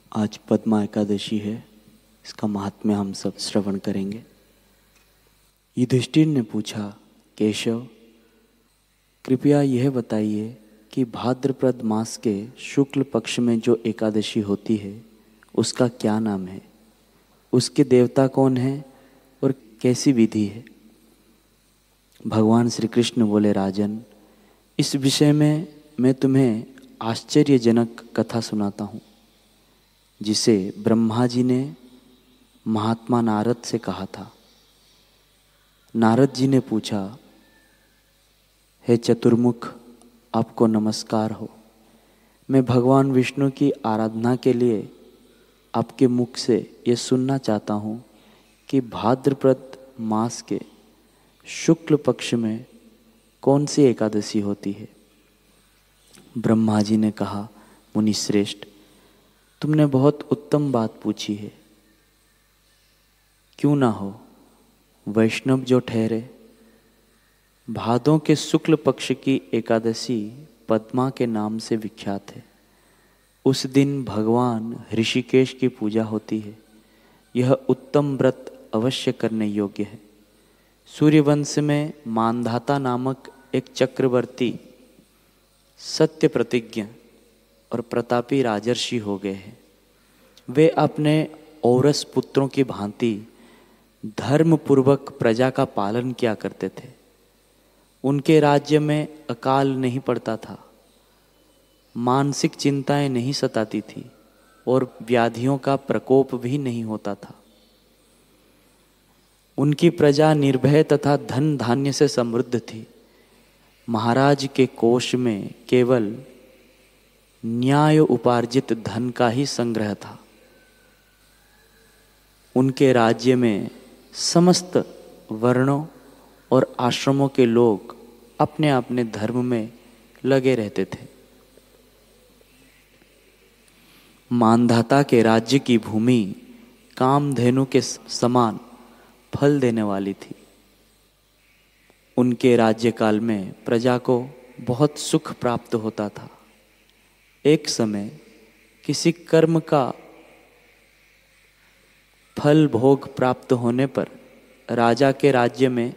आज पद्मा एकादशी है। इसका महात्म्य हम सब श्रवण करेंगे। युधिष्ठिर ने पूछा, केशव, कृपया यह बताइए कि भाद्रपद मास के शुक्ल पक्ष में जो एकादशी होती है उसका क्या नाम है, उसके देवता कौन है और कैसी विधि है। भगवान श्री कृष्ण बोले, राजन, इस विषय में मैं तुम्हें आश्चर्यजनक कथा सुनाता हूँ, जिसे ब्रह्मा जी ने महात्मा नारद से कहा था। नारद जी ने पूछा, हे चतुर्मुख, आपको नमस्कार हो। मैं भगवान विष्णु की आराधना के लिए आपके मुख से ये सुनना चाहता हूँ कि भाद्रपद मास के शुक्ल पक्ष में कौन सी एकादशी होती है। ब्रह्मा जी ने कहा, मुनि श्रेष्ठ, तुमने बहुत उत्तम बात पूछी है। क्यों ना हो, वैष्णव जो ठहरे। भादों के शुक्ल पक्ष की एकादशी पद्मा के नाम से विख्यात है। उस दिन भगवान ऋषिकेश की पूजा होती है। यह उत्तम व्रत अवश्य करने योग्य है। सूर्यवंश में मानधाता नामक एक चक्रवर्ती सत्य प्रतिज्ञ और प्रतापी राजर्षि हो गए हैं। वे अपने औरस पुत्रों की भांति धर्मपूर्वक प्रजा का पालन किया करते थे। उनके राज्य में अकाल नहीं पड़ता था, मानसिक चिंताएं नहीं सताती थी और व्याधियों का प्रकोप भी नहीं होता था। उनकी प्रजा निर्भय तथा धन धान्य से समृद्ध थी। महाराज के कोष में केवल न्याय उपार्जित धन का ही संग्रह था। उनके राज्य में समस्त वर्णों और आश्रमों के लोग अपने अपने धर्म में लगे रहते थे। मानधाता के राज्य की भूमि कामधेनु के समान फल देने वाली थी। उनके राज्यकाल में प्रजा को बहुत सुख प्राप्त होता था। एक समय किसी कर्म का फल भोग प्राप्त होने पर राजा के राज्य में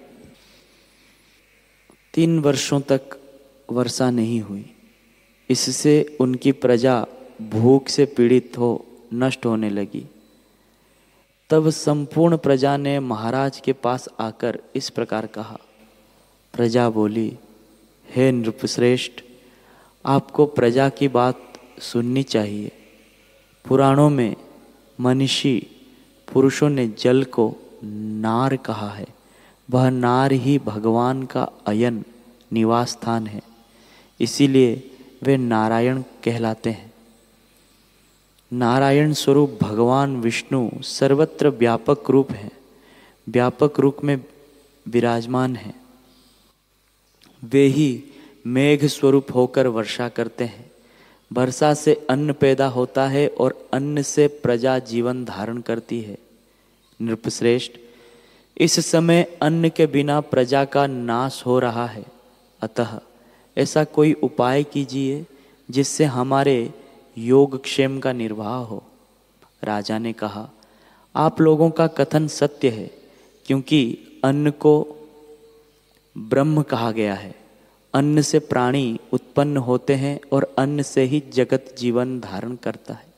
3 वर्षों तक वर्षा नहीं हुई। इससे उनकी प्रजा भूख से पीड़ित हो नष्ट होने लगी। तब संपूर्ण प्रजा ने महाराज के पास आकर इस प्रकार कहा। प्रजा बोली, हे नृपश्रेष्ठ, आपको प्रजा की बात सुननी चाहिए। पुराणों में मनीषी पुरुषों ने जल को नार कहा है। वह नार ही भगवान का अयन निवास स्थान है, इसीलिए वे नारायण कहलाते हैं। नारायण स्वरूप भगवान विष्णु सर्वत्र व्यापक रूप है, व्यापक रूप में विराजमान है। वे ही मेघ स्वरूप होकर वर्षा करते हैं। वर्षा से अन्न पैदा होता है और अन्न से प्रजा जीवन धारण करती है। नृपश्रेष्ठ, इस समय अन्न के बिना प्रजा का नाश हो रहा है। अतः ऐसा कोई उपाय कीजिए जिससे हमारे योगक्षेम का निर्वाह हो। राजा ने कहा, आप लोगों का कथन सत्य है, क्योंकि अन्न को ब्रह्म कहा गया है। अन्न से प्राणी उत्पन्न होते हैं और अन्न से ही जगत जीवन धारण करता है।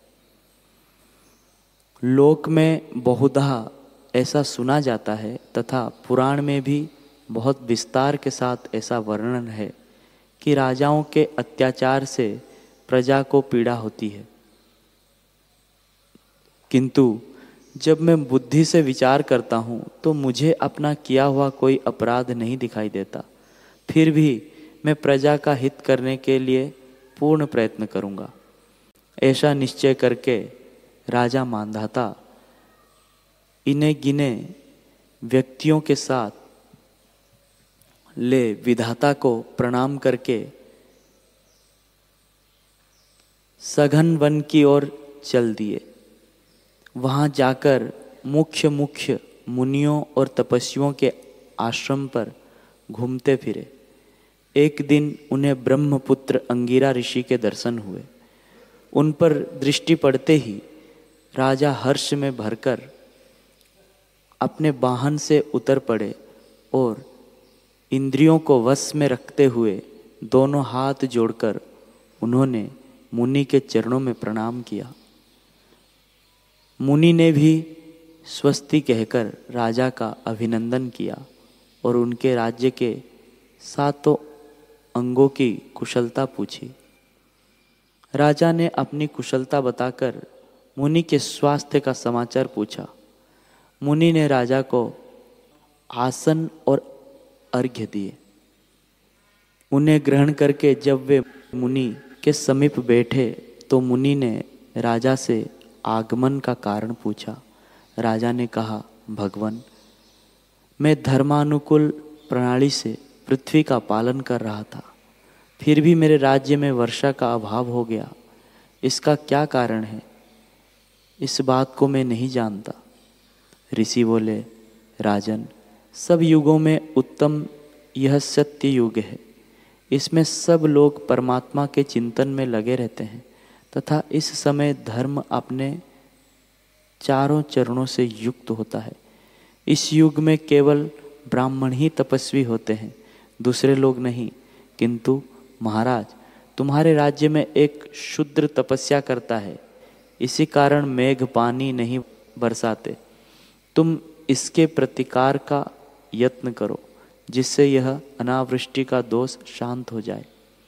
लोक में बहुधा ऐसा सुना जाता है तथा पुराण में भी बहुत विस्तार के साथ ऐसा वर्णन है कि राजाओं के अत्याचार से प्रजा को पीड़ा होती है। किंतु जब मैं बुद्धि से विचार करता हूँ तो मुझे अपना किया हुआ कोई अपराध नहीं दिखाई देता। फिर भी मैं प्रजा का हित करने के लिए पूर्ण प्रयत्न करूँगा। ऐसा निश्चय करके राजा मानधाता इन्हें गिने व्यक्तियों के साथ ले विधाता को प्रणाम करके सघन वन की ओर चल दिए। वहां जाकर मुख्य मुनियों और तपस्वियों के आश्रम पर घूमते फिरे। एक दिन उन्हें ब्रह्मपुत्र अंगिरा ऋषि के दर्शन हुए। उन पर दृष्टि पड़ते ही राजा हर्ष में भरकर अपने वाहन से उतर पड़े और इंद्रियों को वश में रखते हुए दोनों हाथ जोड़कर उन्होंने मुनि के चरणों में प्रणाम किया। मुनि ने भी स्वस्ति कहकर राजा का अभिनंदन किया और उनके राज्य के सातों अंगों की कुशलता पूछी। राजा ने अपनी कुशलता बताकर मुनि के स्वास्थ्य का समाचार पूछा। मुनि ने राजा को आसन और अर्घ्य दिए। उन्हें ग्रहण करके जब वे मुनि के समीप बैठे तो मुनि ने राजा से आगमन का कारण पूछा। राजा ने कहा, भगवन, मैं धर्मानुकूल प्रणाली से पृथ्वी का पालन कर रहा था, फिर भी मेरे राज्य में वर्षा का अभाव हो गया। इसका क्या कारण है? इस बात को मैं नहीं जानता। ऋषि बोले, राजन, सब युगों में उत्तम यह सत्य युग है। इसमें सब लोग परमात्मा के चिंतन में लगे रहते हैं तथा इस समय धर्म अपने चारों चरणों से युक्त होता है। इस युग में केवल ब्राह्मण ही तपस्वी होते हैं, दूसरे लोग नहीं। किंतु महाराज, तुम्हारे राज्य में एक शूद्र तपस्या करता है, इसी कारण मेघ पानी नहीं बरसाते। तुम इसके प्रतिकार का यत्न करो, जिससे यह अनावृष्टि का दोष शांत हो जाए।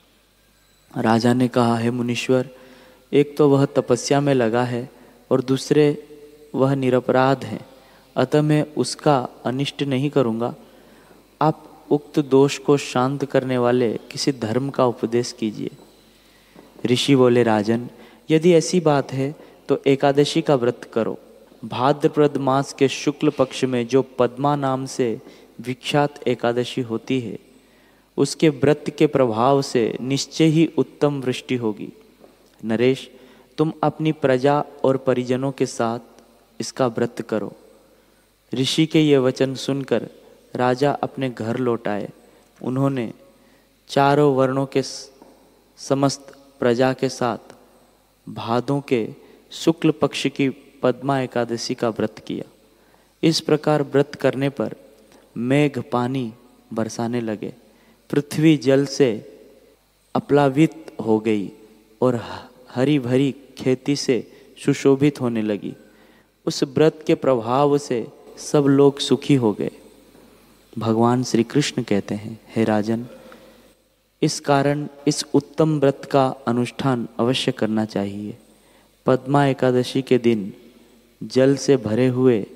राजा ने कहा, हे मुनीश्वर, एक तो वह तपस्या में लगा है और दूसरे वह निरपराध है, अतः मैं उसका अनिष्ट नहीं करूँगा। आप उक्त दोष को शांत करने वाले किसी धर्म का उपदेश कीजिए। ऋषि बोले, राजन, यदि ऐसी बात है तो एकादशी का व्रत करो। भाद्रपद मास के शुक्ल पक्ष में जो पद्मा नाम से विख्यात एकादशी होती है, उसके व्रत के प्रभाव से निश्चय ही उत्तम वृष्टि होगी। नरेश, तुम अपनी प्रजा और परिजनों के साथ इसका व्रत करो। ऋषि के ये वचन सुनकर राजा अपने घर लौट आए। उन्होंने चारों वर्णों के समस्त प्रजा के साथ भादों के शुक्ल पक्ष की पद्मा एकादशी का व्रत किया। इस प्रकार व्रत करने पर मेघ पानी बरसाने लगे, पृथ्वी जल से अप्लावित हो गई और हरी भरी खेती से सुशोभित होने लगी। उस व्रत के प्रभाव से सब लोग सुखी हो गए। भगवान श्री कृष्ण कहते हैं, हे राजन, इस कारण इस उत्तम व्रत का अनुष्ठान अवश्य करना चाहिए। पद्मा एकादशी के दिन जल से भरे हुए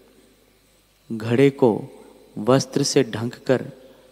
घड़े को वस्त्र से ढक कर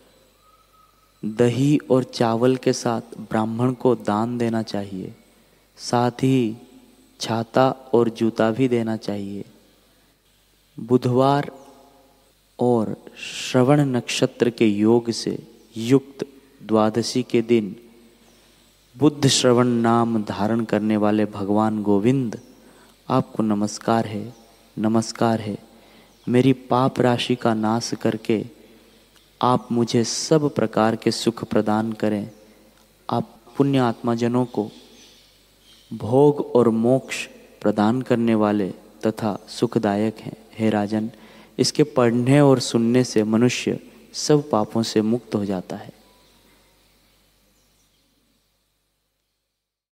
दही और चावल के साथ ब्राह्मण को दान देना चाहिए। साथ ही छाता और जूता भी देना चाहिए। बुधवार और श्रवण नक्षत्र के योग से युक्त द्वादशी के दिन बुद्ध श्रवण नाम धारण करने वाले भगवान गोविंद, आपको नमस्कार है, नमस्कार है। मेरी पाप राशि का नाश करके आप मुझे सब प्रकार के सुख प्रदान करें। आप पुण्य आत्माजनों को भोग और मोक्ष प्रदान करने वाले तथा सुखदायक हैं। हे राजन, इसके पढ़ने और सुनने से मनुष्य सब पापों से मुक्त हो जाता है।